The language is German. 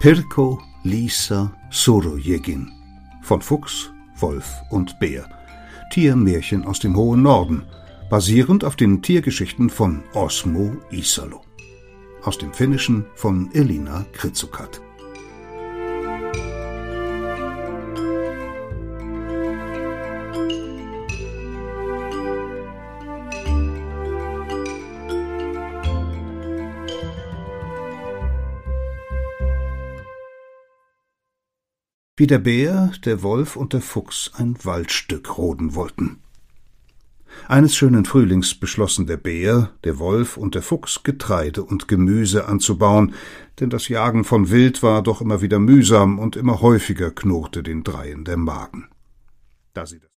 Pirko, Lisa, Sorojegin von Fuchs, Wolf und Bär. Tiermärchen aus dem hohen Norden, basierend auf den Tiergeschichten von Osmo Isalo. Aus dem Finnischen von Elina Kritsukat. Wie der Bär, der Wolf und der Fuchs ein Waldstück roden wollten. Eines schönen Frühlings beschlossen der Bär, der Wolf und der Fuchs Getreide und Gemüse anzubauen, denn das Jagen von Wild war doch immer wieder mühsam und immer häufiger knurrte den Dreien der Magen. Da sie